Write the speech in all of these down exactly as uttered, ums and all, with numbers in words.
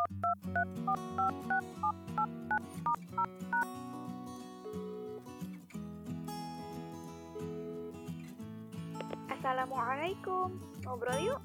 Assalamualaikum, ngobrol yuk.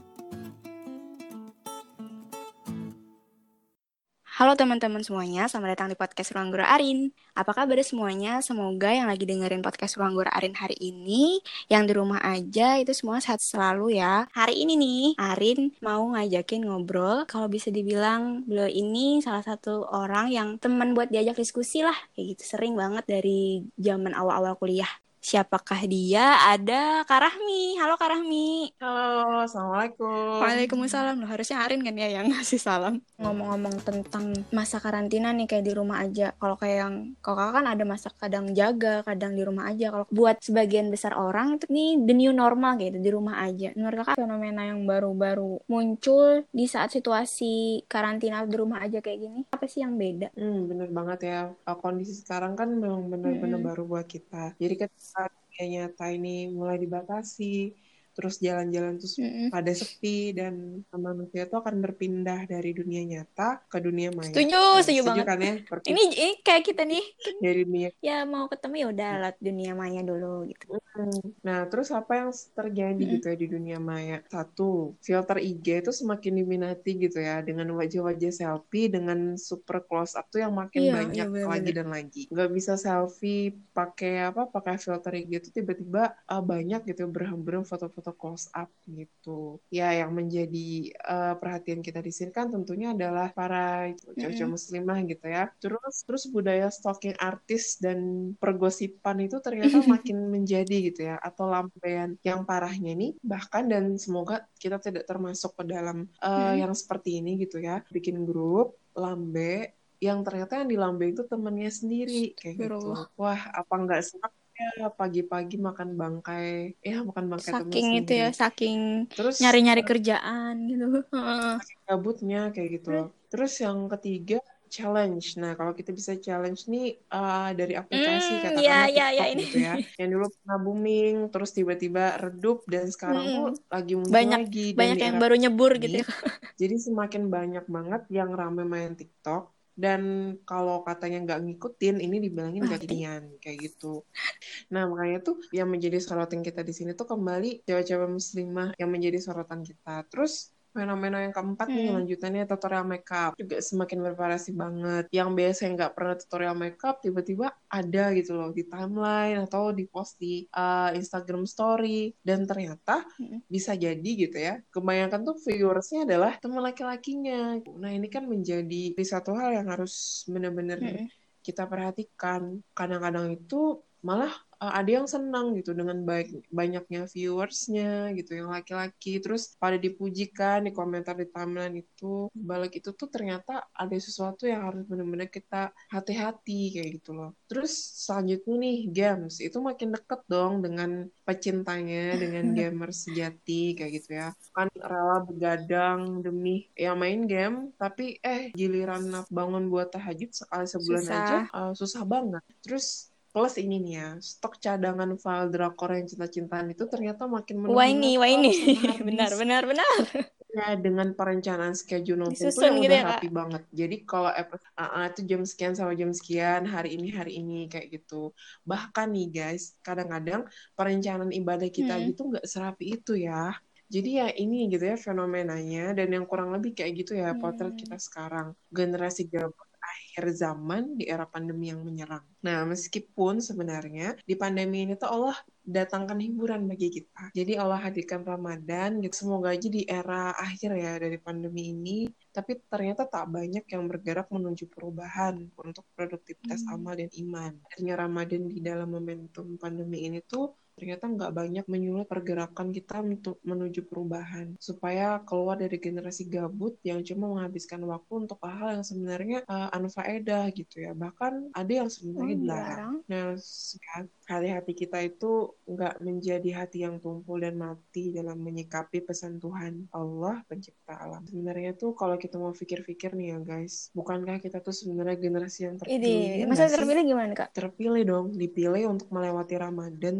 Halo teman-teman semuanya, selamat datang di podcast Ruang Guru Arin. Apa kabar semuanya? Semoga yang lagi dengerin podcast Ruang Guru Arin hari ini, yang di rumah aja itu semua sehat selalu ya. Hari ini nih, Arin mau ngajakin ngobrol. Kalau bisa dibilang beliau ini salah satu orang yang teman buat diajak diskusi lah. Kayak gitu, sering banget dari zaman awal-awal kuliah. Siapakah dia? Ada Kak Rahmi. Halo Kak Rahmi. Halo, Assalamualaikum. Waalaikumsalam. Loh, harusnya Arin kan ya yang ngasih salam. Ngomong-ngomong tentang masa karantina nih kayak di rumah aja. Kalau kayak yang kalau kakak kan ada masa kadang jaga, kadang di rumah aja. Kalau buat sebagian besar orang itu nih the new normal gitu, di rumah aja. Menurut kakak fenomena yang baru-baru muncul di saat situasi karantina di rumah aja kayak gini, apa sih yang beda? Hmm, bener banget ya. Uh, Kondisi sekarang kan memang bener-bener Mm-mm. baru buat kita. Jadi ketika dunia nyata ini mulai dibatasi, terus jalan-jalan terus Mm-mm. pada sepi, dan manusia itu akan berpindah dari dunia nyata ke dunia maya. Setuju, Nah, setuju setuju banget. kan ya? Ini Berpindah ini kayak kita nih, kan dari dunia. ya mau ketemu ya udah lewat dunia maya dulu gitu. Hmm. Nah, terus apa yang terjadi Mm-mm. gitu ya di dunia maya? Satu, filter I G itu semakin diminati gitu ya, dengan wajah-wajah selfie dengan super close up tuh yang makin Iya, iya banyak lagi benar-benar. dan lagi. Nggak bisa selfie pakai apa? Pakai filter I G itu tiba-tiba uh, banyak gitu berhamburan foto-foto close up gitu. Ya, yang menjadi uh, perhatian kita di sini kan tentunya adalah para cowok-cowok Mm-mm. muslimah gitu ya. Terus terus budaya stalking artis dan pergosipan itu ternyata makin menjadi gitu ya, atau lambaian yang parahnya ini bahkan, dan semoga kita tidak termasuk ke dalam uh, Mm-mm. yang seperti ini gitu ya, bikin grup lambe yang ternyata yang di lambe itu temennya sendiri kayak gitu. Astagfirullah. Wah, apa nggak senang ya pagi-pagi makan bangkai, ya makan bangkai temen Saking itu ya, sendiri. saking Terus nyari-nyari kerjaan gitu. Heeh. gabutnya kayak gitu. Terus, Terus yang ketiga, challenge. Nah, kalau kita bisa challenge nih uh, dari aplikasi hmm, ya, katakanlah ya, ya TikTok ini. gitu ya, yang dulu pernah booming, terus tiba-tiba redup dan sekarang tuh Mm-mm. lagi muncul Banyak, lagi, dan banyak di yang era baru nyebur ini gitu ya. jadi semakin banyak banget yang rame main TikTok. Dan kalau katanya nggak ngikutin, ini dibilangin Ah, kekinian kayak gitu. Nah, makanya tuh yang menjadi sorotan kita di sini tuh kembali cewek-cewek muslimah yang menjadi sorotan kita. Terus fenomena yang keempat nih, mm-mm. lanjutannya tutorial makeup juga semakin bervariasi banget. Yang biasanya nggak pernah tutorial makeup tiba-tiba ada gitu loh di timeline atau di post di uh, Instagram story, dan ternyata Mm-mm. bisa jadi gitu ya, kebanyakan tuh viewersnya adalah teman laki-lakinya. Nah, ini kan menjadi satu hal yang harus benar-benar Mm-mm. kita perhatikan. Kadang-kadang itu malah uh, ada yang senang gitu dengan baik banyaknya viewersnya gitu yang laki-laki, terus pada dipujikan di komentar di timeline itu. Balik itu tuh ternyata ada sesuatu yang harus benar-benar kita hati-hati kayak gitu loh. Terus selanjutnya nih, games itu makin deket dong dengan pecintanya, dengan gamer sejati kayak gitu ya, kan rela begadang demi ya main game, tapi eh giliran bangun buat tahajud sekali sebulan aja Susah. uh, susah banget. Terus plus ini nih ya, stok cadangan file drakor yang cinta-cintaan itu ternyata makin Wah menuhi ini, wah laptop ini. sama hard Benar, disk. benar, benar. Ya, dengan perencanaan schedule nonton tuh Disusun yang gitu udah ya, Kak. rapi banget. Jadi kalau episode A A itu jam sekian sama jam sekian, hari ini hari ini kayak gitu. Bahkan nih guys, kadang-kadang perencanaan ibadah kita Mm-mm. gitu nggak serapi itu ya. Jadi ya ini gitu ya fenomenanya, dan yang kurang lebih kayak gitu ya potret Hmm. kita sekarang. Generasi gabut akhir zaman di era pandemi yang menyerang. Nah, meskipun sebenarnya di pandemi ini tuh Allah datangkan hiburan bagi kita. Jadi Allah hadirkan Ramadan gitu. Semoga aja di era akhir ya dari pandemi ini, tapi ternyata tak banyak yang bergerak menuju perubahan untuk produktivitas Hmm. amal dan iman. Akhirnya Ramadan di dalam momentum pandemi ini tuh ternyata nggak banyak menyulut pergerakan kita untuk menuju perubahan, supaya keluar dari generasi gabut yang cuma menghabiskan waktu untuk hal-hal yang sebenarnya uh, anfaedah gitu ya, bahkan ada yang Oh, sebenarnya dilarang. dilarang. Nah, hati-hati kita itu nggak menjadi hati yang tumpul dan mati dalam menyikapi pesan Tuhan Allah pencipta alam. Sebenarnya tuh kalau kita mau pikir-pikir nih ya guys, bukankah kita tuh sebenarnya generasi yang terpilih, Ini, ya nggak masa sih? terpilih gimana, Kak? Terpilih dong, dipilih untuk melewati Ramadan tuh di era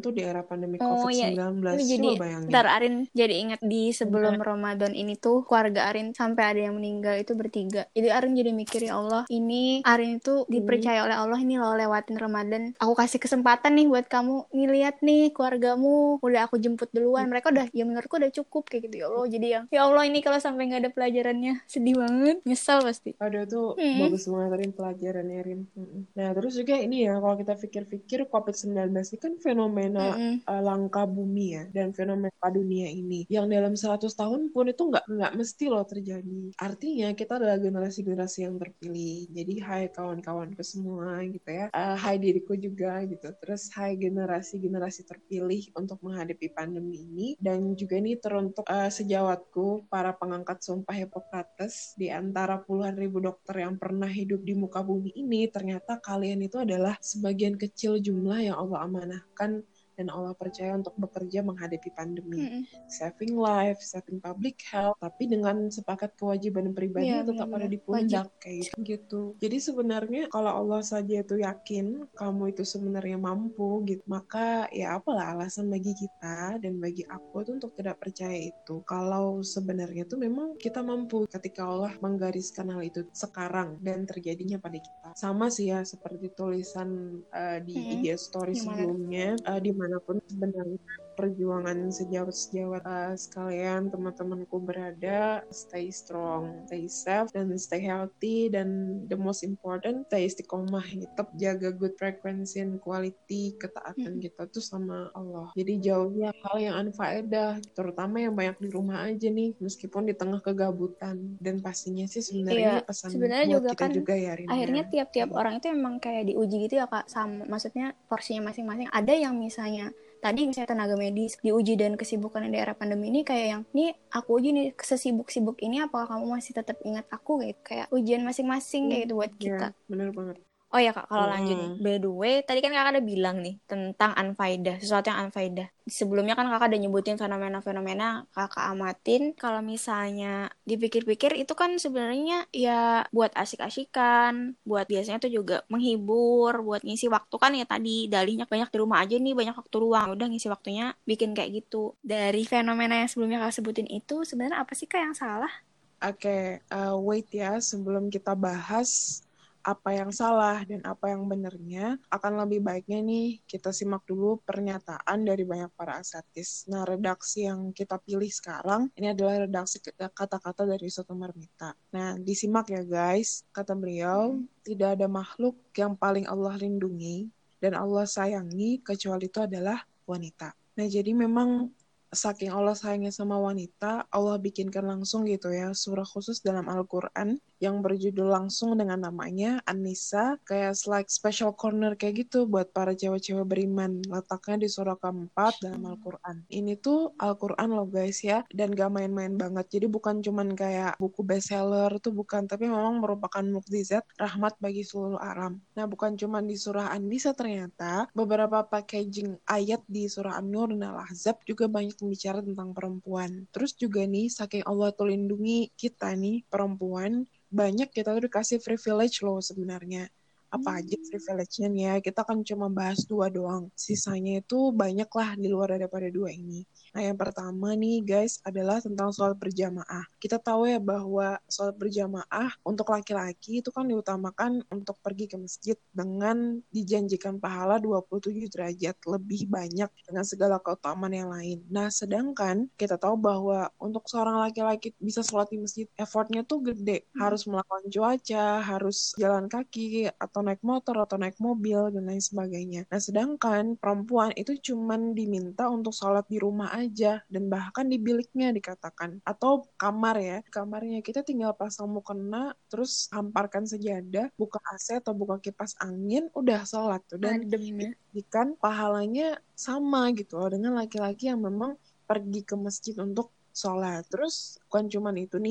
pandemi Oh ya, covid sembilan belas. ini jadi, Coba bayangin. ntar Arin jadi ingat di sebelum Ramadan ini tuh keluarga Arin sampai ada yang meninggal itu bertiga. Jadi Arin jadi mikir, ya Allah, ini Arin itu dipercaya oleh Allah ini loh lewatin Ramadan. Aku kasih kesempatan nih buat kamu, nih lihat nih keluargamu udah aku jemput duluan. Mereka udah, ya menurutku udah cukup kayak gitu. Ya Allah, jadi yang ya Allah ini kalau sampai nggak ada pelajarannya sedih banget, nyesal pasti. Aduh tuh Hmm. bagus banget Rin pelajarannya Rin. Mm-mm. Nah terus juga ini ya kalau kita pikir-pikir covid sembilan belas ini kan fenomena Mm-mm. uh, langka bumi ya dan fenomena dunia ini yang dalam seratus tahun pun itu nggak nggak mesti loh terjadi. Artinya kita adalah generasi-generasi yang terpilih. Jadi hai kawan-kawanku semua gitu ya. Uh, hai diriku juga gitu. Terus hai generasi-generasi terpilih untuk menghadapi pandemi ini dan juga ini teruntuk uh, sejawatku para pengangkat sumpah Hippocrates di antara puluhan ribu dokter yang pernah hidup di muka bumi ini, ternyata kalian itu adalah sebagian kecil jumlah yang Allah amanahkan dan Allah percaya untuk bekerja menghadapi pandemi. Mm-mm. Saving life, saving public health, tapi dengan sepakat kewajiban pribadi Iya, yang tetap ada benar-benar di wajib. pundak kayak gitu. Jadi sebenarnya kalau Allah saja itu yakin kamu itu sebenarnya mampu gitu, maka ya apalah alasan bagi kita dan bagi aku tuh untuk tidak percaya itu. Kalau sebenarnya tuh memang kita mampu ketika Allah menggariskan hal itu sekarang dan terjadinya pada kita. Sama sih ya seperti tulisan uh, di Mm-mm. I G story Gimana? sebelumnya, uh, dimanapun sebenarnya perjuangan sejawat-sejawat uh, sekalian teman-temanku berada, stay strong, stay safe, dan stay healthy, dan the most important, stay istiqomah, tetap jaga good frequency and quality, ketaatan kita tuh sama Allah. Jadi jauhnya hal yang unfaedah, terutama yang banyak di rumah aja nih, meskipun di tengah kegabutan. Dan pastinya sih sebenarnya Iya, pesan sebenarnya buat juga kita kan juga ya, Rin. akhirnya Ya. tiap-tiap orang itu emang kayak diuji gitu ya Kak, sama maksudnya porsinya masing-masing. Ada yang misalnya tadi misalnya tenaga medis diuji dan kesibukan di era pandemi ini kayak yang nih aku uji nih sesibuk-sibuk ini apakah kamu masih tetap ingat aku gitu, kayak ujian masing-masing kayak gitu buat kita. Ya, bener banget. Oh ya Kak, kalau Mm-mm. lanjut nih, by the way, tadi kan Kakak udah bilang nih tentang unfaedah, sesuatu yang unfaedah. Sebelumnya kan Kakak udah nyebutin fenomena-fenomena Kakak amatin. Kalau misalnya dipikir-pikir itu kan sebenarnya ya buat asik-asikan, buat biasanya tuh juga menghibur, buat ngisi waktu kan ya tadi dalihnya banyak di rumah aja nih, banyak waktu luang, udah ngisi waktunya bikin kayak gitu. Dari fenomena yang sebelumnya Kakak sebutin itu sebenarnya apa sih Kak yang salah? Oke, okay, uh, wait ya, sebelum kita bahas apa yang salah dan apa yang benarnya, akan lebih baiknya nih kita simak dulu pernyataan dari banyak para asatis. Nah, redaksi yang kita pilih sekarang, ini adalah redaksi kata-kata dari Soto Marmita. Nah, disimak ya guys, kata beliau, hmm. tidak ada makhluk yang paling Allah lindungi dan Allah sayangi kecuali itu adalah wanita. Nah, jadi memang saking Allah sayangnya sama wanita, Allah bikinkan langsung gitu ya surah khusus dalam Al-Quran yang berjudul langsung dengan namanya An-Nisa, kayak like special corner kayak gitu buat para cewek-cewek beriman, letaknya di surah keempat dalam Al-Quran. Ini tuh Al-Quran loh guys ya, dan gak main-main banget, jadi bukan cuman kayak buku bestseller tuh bukan, tapi memang merupakan mukjizat rahmat bagi seluruh alam. Nah bukan cuman di surah An-Nisa, ternyata beberapa packaging ayat di surah An-Nur dan Al-Ahzab juga banyak bicara tentang perempuan. Terus juga nih, saking Allah tuh lindungi kita nih, perempuan, banyak kita tuh dikasih privilege loh sebenarnya. Apa aja privilege-nya nih ya, kita kan cuma bahas dua doang. Sisanya itu banyak lah di luar daripada dua ini. Nah yang pertama nih guys adalah tentang sholat berjamaah. Kita tahu ya bahwa sholat berjamaah untuk laki-laki itu kan diutamakan untuk pergi ke masjid dengan dijanjikan pahala dua puluh tujuh derajat lebih banyak dengan segala keutamaan yang lain. Nah sedangkan kita tahu bahwa untuk seorang laki-laki bisa sholat di masjid, effortnya tuh gede. Harus melawan cuaca, harus jalan kaki, atau naik motor, atau naik mobil, dan lain sebagainya. Nah sedangkan perempuan itu cuman diminta untuk sholat di rumah aja aja, dan bahkan di biliknya dikatakan, atau kamar ya, kamarnya kita tinggal pasang mukena, terus hamparkan sejadah, buka A C atau buka kipas angin, udah sholat tuh, dan jadikan pahalanya sama gitu loh dengan laki-laki yang memang pergi ke masjid untuk sholat. Terus bukan cuman itu nih,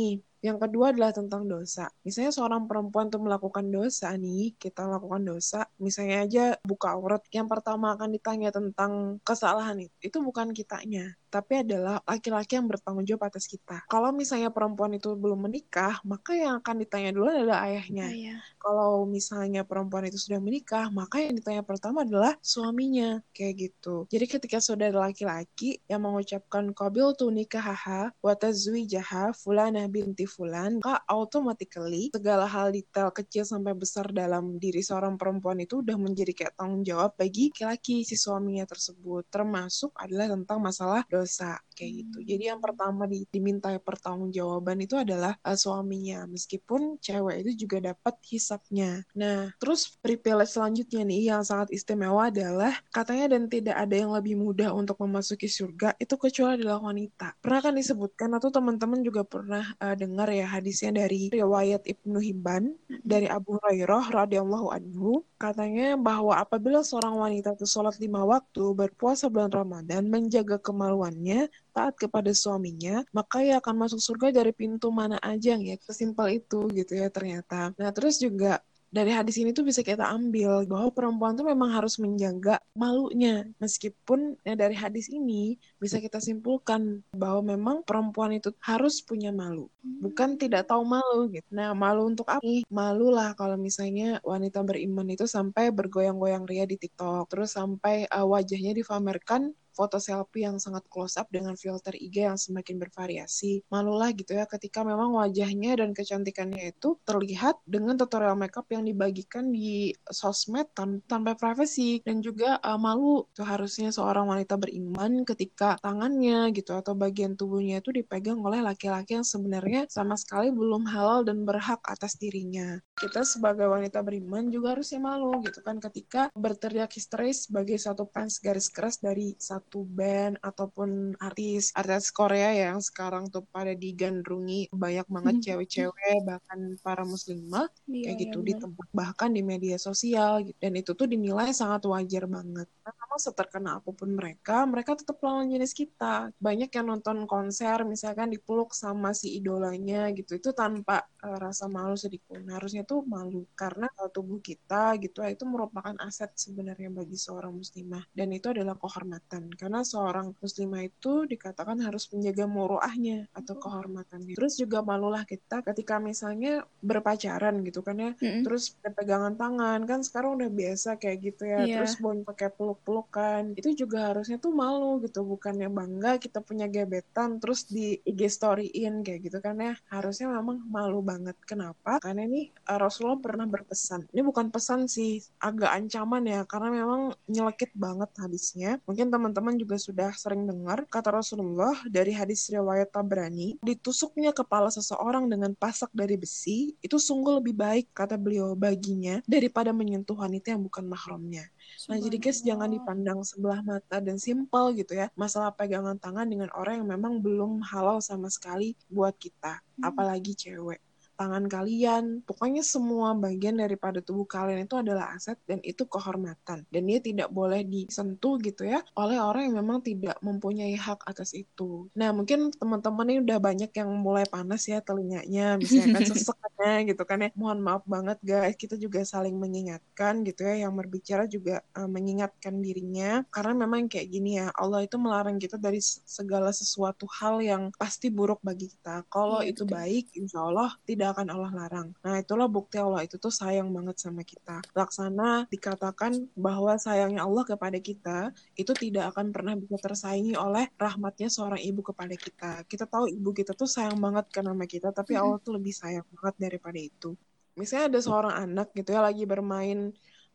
Yang kedua adalah tentang dosa. Misalnya seorang perempuan tuh melakukan dosa nih, kita melakukan dosa, misalnya aja buka aurat, yang pertama akan ditanya tentang kesalahan itu, itu bukan kitanya, tapi adalah laki-laki yang bertanggung jawab atas kita. Kalau misalnya perempuan itu belum menikah, maka yang akan ditanya dulu adalah ayahnya. Ayah. Kalau misalnya perempuan itu sudah menikah, maka yang ditanya pertama adalah suaminya, kayak gitu. Jadi ketika saudara laki-laki yang mengucapkan qabil tu nikahaha wa tazwijaha fulana binti fulan, maka automatically segala hal detail kecil sampai besar dalam diri seorang perempuan itu udah menjadi kayak tanggung jawab bagi laki-laki si suaminya tersebut, termasuk adalah tentang masalah dosa kayak gitu. Jadi yang pertama di, dimintai pertanggungjawaban itu adalah uh, suaminya, meskipun cewek itu juga dapat hisapnya. Nah, terus privilege selanjutnya nih yang sangat istimewa adalah katanya dan tidak ada yang lebih mudah untuk memasuki surga itu kecuali adalah wanita. Pernah kan disebutkan atau teman-teman juga pernah uh, dengar ya hadisnya dari riwayat Ibnu Hibban dari Abu Hurairah radhiyallahu anhu, katanya bahwa apabila seorang wanita itu sholat lima waktu, berpuasa bulan Ramadan, menjaga kemaluannya, taat kepada suaminya, maka ia akan masuk surga dari pintu mana aja ya. Sesimpel itu gitu ya ternyata. Nah terus juga dari hadis ini tuh bisa kita ambil bahwa perempuan tuh memang harus menjaga malunya. Meskipun ya, dari hadis ini bisa kita simpulkan bahwa memang perempuan itu harus punya malu. Bukan tidak tahu malu gitu. Nah malu untuk apa nih? Malu lah kalau misalnya wanita beriman itu sampai bergoyang-goyang ria di TikTok. Terus sampai uh, wajahnya dipamerkan foto selfie yang sangat close up dengan filter I G yang semakin bervariasi. Malulah gitu ya ketika memang wajahnya dan kecantikannya itu terlihat dengan tutorial makeup yang dibagikan di sosmed tan- tanpa privacy. Dan juga uh, malu itu harusnya seorang wanita beriman ketika tangannya gitu atau bagian tubuhnya itu dipegang oleh laki-laki yang sebenarnya sama sekali belum halal dan berhak atas dirinya. Kita sebagai wanita beriman juga harusnya malu gitu kan ketika berteriak histeris sebagai satu fans garis keras dari satu band ataupun artis artis Korea yang sekarang tuh pada digandrungi banyak banget cewek-cewek bahkan para muslimah Iya, kayak iya, gitu di benar. tempat bahkan di media sosial gitu. Dan itu tuh dinilai sangat wajar banget. Nah, memang seterkena apapun mereka, mereka tetap lawan jenis kita. Banyak yang nonton konser misalkan dipeluk sama si idolanya gitu itu tanpa uh, rasa malu sedikit. Nah, harusnya tuh malu karena uh, tubuh kita gitu itu merupakan aset sebenarnya bagi seorang muslimah dan itu adalah kehormatan karena seorang muslimah itu dikatakan harus menjaga muruahnya atau kehormatannya. Terus juga malulah kita ketika misalnya berpacaran gitu kan ya, Mm-mm. terus pegangan tangan kan sekarang udah biasa kayak gitu ya. Iya. Terus bon pakai peluk-pelukan itu juga harusnya tuh malu gitu, bukannya bangga kita punya gebetan terus di I G storyin kayak gitu kan ya. Harusnya memang malu banget. Kenapa? Karena ini uh, Rasulullah pernah berpesan. Ini bukan pesan sih, agak ancaman ya karena memang nyelekit banget hadisnya. Mungkin teman-teman juga sudah sering dengar kata Rasulullah dari hadis riwayat Tabrani, ditusuknya kepala seseorang dengan pasak dari besi itu sungguh lebih baik kata beliau baginya daripada menyentuh wanita yang bukan mahramnya. Nah jadi guys jangan dipandang sebelah mata dan simpel gitu ya masalah pegangan tangan dengan orang yang memang belum halal sama sekali buat kita, apalagi cewek. Tangan kalian, pokoknya semua bagian daripada tubuh kalian itu adalah aset dan itu kehormatan. Dan dia tidak boleh disentuh gitu ya oleh orang yang memang tidak mempunyai hak atas itu. Nah mungkin teman-teman ini udah banyak yang mulai panas ya telinganya, misalnya kan seseknya gitu kan ya. Mohon maaf banget guys, kita juga saling mengingatkan gitu ya, yang berbicara juga uh, mengingatkan dirinya. Karena memang kayak gini ya, Allah itu melarang kita dari segala sesuatu hal yang pasti buruk bagi kita. Kalau Iya, itu betul. baik, insya Allah tidak akan Allah larang. Nah itulah bukti Allah itu tuh sayang banget sama kita. Laksana dikatakan bahwa sayangnya Allah kepada kita itu tidak akan pernah bisa tersaingi oleh rahmatnya seorang ibu kepada kita. Kita tahu ibu kita tuh sayang banget ke nama kita, tapi Allah tuh lebih sayang banget daripada itu. Misalnya ada seorang anak gitu ya lagi bermain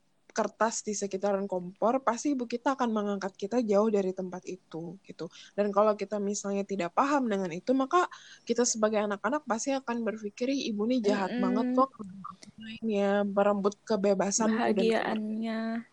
kertas di sekitaran kompor, pasti ibu kita akan mengangkat kita jauh dari tempat itu gitu. Dan kalau kita misalnya tidak paham dengan itu, maka kita sebagai anak-anak pasti akan berpikir ibu ini jahat Mm-mm. banget kok ya, merembut kebebasanku dan kemerdekaan. Bahagiaannya.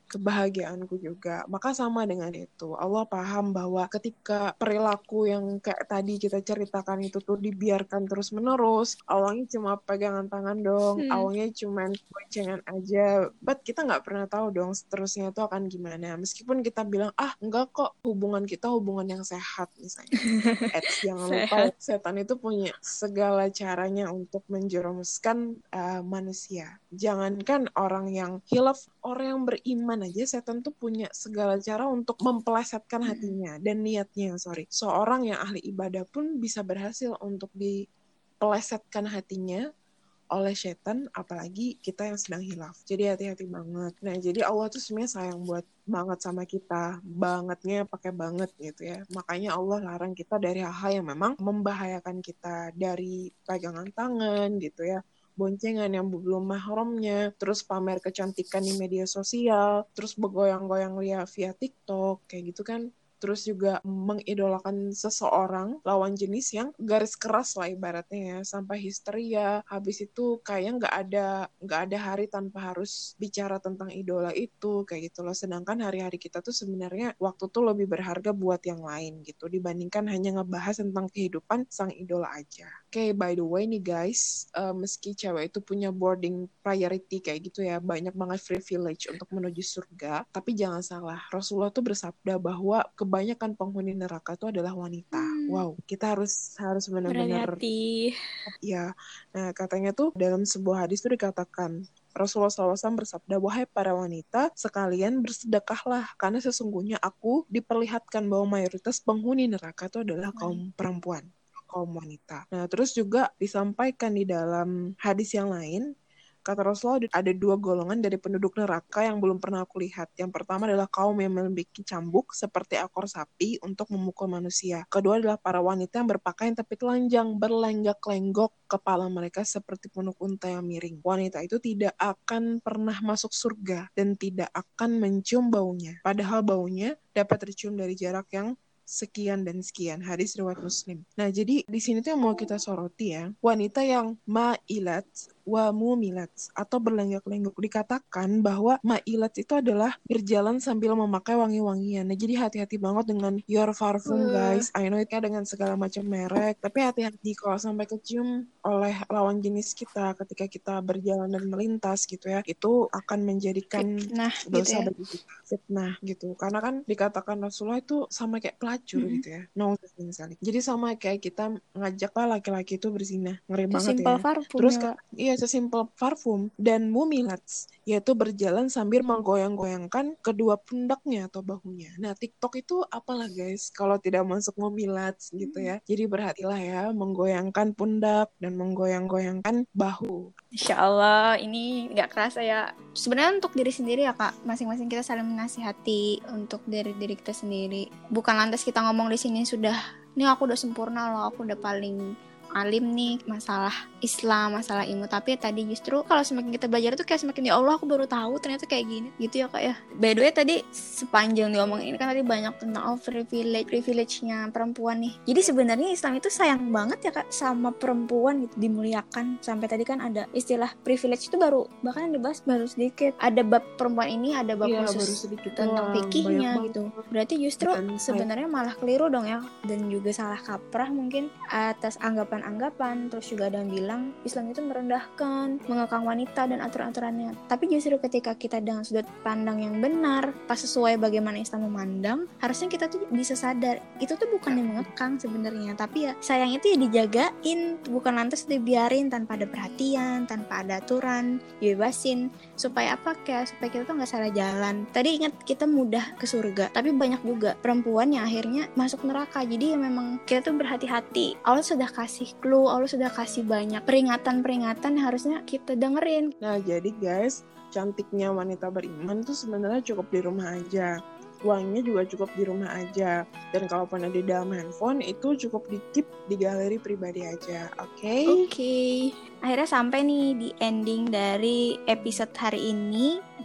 kebahagiaanku juga. Maka sama dengan itu, Allah paham bahwa ketika perilaku yang kayak tadi kita ceritakan itu tuh dibiarkan terus-menerus, awalnya cuma pegangan tangan dong, Hmm. awalnya cuma boncengan aja, but kita nggak pernah tahu dong seterusnya itu akan gimana. Meskipun kita bilang, ah enggak kok, hubungan kita hubungan yang sehat misalnya. Eits, jangan lupa, setan itu punya segala caranya untuk menjerumuskan uh, manusia. Jangankan orang yang hilaf, orang yang beriman aja, setan tuh punya segala cara untuk mempelesetkan hatinya dan niatnya, sorry. Seorang yang ahli ibadah pun bisa berhasil untuk dipelesetkan hatinya oleh setan, apalagi kita yang sedang hilaf. Jadi hati-hati banget. Nah, jadi Allah tuh sebenarnya sayang buat banget sama kita. Bangetnya pakai banget gitu ya. Makanya Allah larang kita dari hal-hal yang memang membahayakan kita. Dari pegangan tangan gitu ya, boncengan yang belum mahramnya, terus pamer kecantikan di media sosial, terus bergoyang-goyang lihat via TikTok, kayak gitu kan. Terus juga mengidolakan seseorang lawan jenis yang garis keras lah ibaratnya ya, sampai histeria. Habis itu kayak nggak ada nggak ada hari tanpa harus bicara tentang idola itu, kayak gitu loh. Sedangkan hari-hari kita tuh sebenarnya waktu tuh lebih berharga buat yang lain gitu, dibandingkan hanya ngebahas tentang kehidupan sang idola aja. Oke, okay, by the way nih guys, uh, meski cewek itu punya boarding priority kayak gitu ya, banyak banget privilege untuk menuju surga, tapi jangan salah, Rasulullah tuh bersabda bahwa kebanyakan penghuni neraka itu adalah wanita. Hmm. Wow, kita harus harus benar-benar berhati-hati. Ya, nah katanya tuh dalam sebuah hadis tuh dikatakan, Rasulullah shallallahu alaihi wasallam bersabda, wahai para wanita, sekalian bersedekahlah, karena sesungguhnya aku diperlihatkan bahwa mayoritas penghuni neraka itu adalah kaum perempuan, kaum wanita. Nah, terus juga disampaikan di dalam hadis yang lain, kata Rasulullah, ada dua golongan dari penduduk neraka yang belum pernah aku lihat. Yang pertama adalah kaum yang memiliki cambuk seperti ekor sapi untuk memukul manusia. Kedua adalah para wanita yang berpakaian tapi telanjang, berlenggak-lenggok kepala mereka seperti punuk unta yang miring. Wanita itu tidak akan pernah masuk surga dan tidak akan mencium baunya. Padahal baunya dapat tercium dari jarak yang sekian dan sekian. Hadis riwayat Muslim. Nah, jadi di sini tuh yang mau kita soroti ya, wanita yang ma'ilat wa mumilat atau berlenggak-lenggok, dikatakan bahwa ma'ilat itu adalah berjalan sambil memakai wangi-wangian. Nah, jadi hati-hati banget dengan your parfum guys. I know itu dengan segala macam merek, tapi hati-hati kalau sampai kecium oleh lawan jenis kita ketika kita berjalan dan melintas gitu ya, itu akan menjadikan fitnah dosa gitu ya. bagi kita, fitnah gitu. Karena kan dikatakan Rasulullah itu sama kayak pelacur mm-hmm. gitu ya. No, misalnya. Jadi sama kayak kita ngajaklah laki-laki itu berzina. Ngeri banget ya. Terus kan, iya sesimpel parfum. Dan mumilats, yaitu berjalan sambil menggoyang-goyangkan kedua pundaknya atau bahunya. Nah, TikTok itu apalah guys kalau tidak masuk mumilats gitu ya. Jadi berhatilah ya menggoyangkan pundak dan menggoyang-goyangkan bahu. Insya Allah ini nggak kerasa ya. Sebenarnya untuk diri sendiri ya kak, masing-masing kita saling menasihati untuk diri diri kita sendiri. Bukan lantas kita ngomong di sini sudah, ini aku udah sempurna loh, aku udah paling alim nih masalah Islam, masalah ilmu. Tapi tadi justru kalau semakin kita belajar tuh kayak semakin ya Allah aku baru tahu ternyata kayak gini gitu ya kak ya. By the way tadi sepanjang diomong ini kan tadi banyak tentang oh, privilege privilege-nya perempuan nih. Jadi sebenarnya Islam itu sayang banget ya kak sama perempuan gitu, dimuliakan. Sampai tadi kan ada istilah privilege itu baru bahkan yang dibahas baru sedikit. Ada bab perempuan ini, ada bab ya, khusus tentang fikihnya gitu. Berarti justru sebenarnya malah keliru dong ya, dan juga salah kaprah mungkin atas anggapan anggapan. Terus juga ada yang bilang Islam itu merendahkan, mengekang wanita dan aturan-aturannya. Tapi justru ketika kita dengan sudut pandang yang benar, pas sesuai bagaimana Islam memandang, harusnya kita tuh bisa sadar itu tuh bukan yang mengekang sebenarnya, tapi ya sayang itu ya dijagain, bukan lantas dibiarin tanpa ada perhatian, tanpa ada aturan, dibebasin. Supaya apa? Kayak supaya kita tuh nggak salah jalan. Tadi ingat kita mudah ke surga, tapi banyak juga perempuan yang akhirnya masuk neraka. Jadi ya memang kita tuh berhati-hati. Allah sudah kasih clue, Allah sudah kasih banyak peringatan-peringatan yang harusnya kita dengerin. Nah, jadi guys, cantiknya wanita beriman tuh sebenarnya cukup di rumah aja. Uangnya juga cukup di rumah aja. Dan kalau pernah di dalam handphone, itu cukup di-keep di galeri pribadi aja. Oke? Okay? Oke. Okay. Akhirnya sampai nih di ending dari episode hari ini.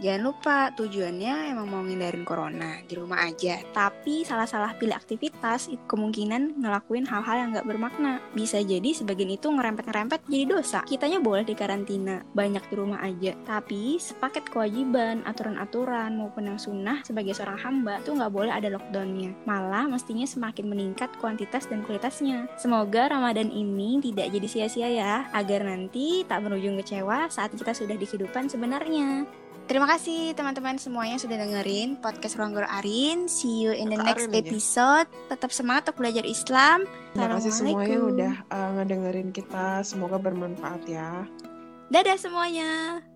Jangan lupa tujuannya emang mau ngindarin corona, di rumah aja. Tapi salah-salah pilih aktivitas, itu kemungkinan ngelakuin hal-hal yang gak bermakna. Bisa jadi sebagian itu ngerempet-ngerempet jadi dosa. Kitanya boleh di karantina, banyak di rumah aja. Tapi sepaket kewajiban, aturan-aturan maupun yang sunnah sebagai seorang hamba tuh gak boleh ada lockdownnya. Malah mestinya semakin meningkat kuantitas dan kualitasnya. Semoga Ramadan ini tidak jadi sia-sia ya, agar nanti tak berujung kecewa saat kita sudah di kehidupan sebenarnya. Terima kasih teman-teman semuanya sudah dengerin podcast Ruang Guru Arin. See you in the Kak next Arin aja. episode. Tetap semangat untuk belajar Islam. Terima kasih semuanya Assalamualaikum. udah uh, ngedengerin kita. Semoga bermanfaat ya. Dadah semuanya.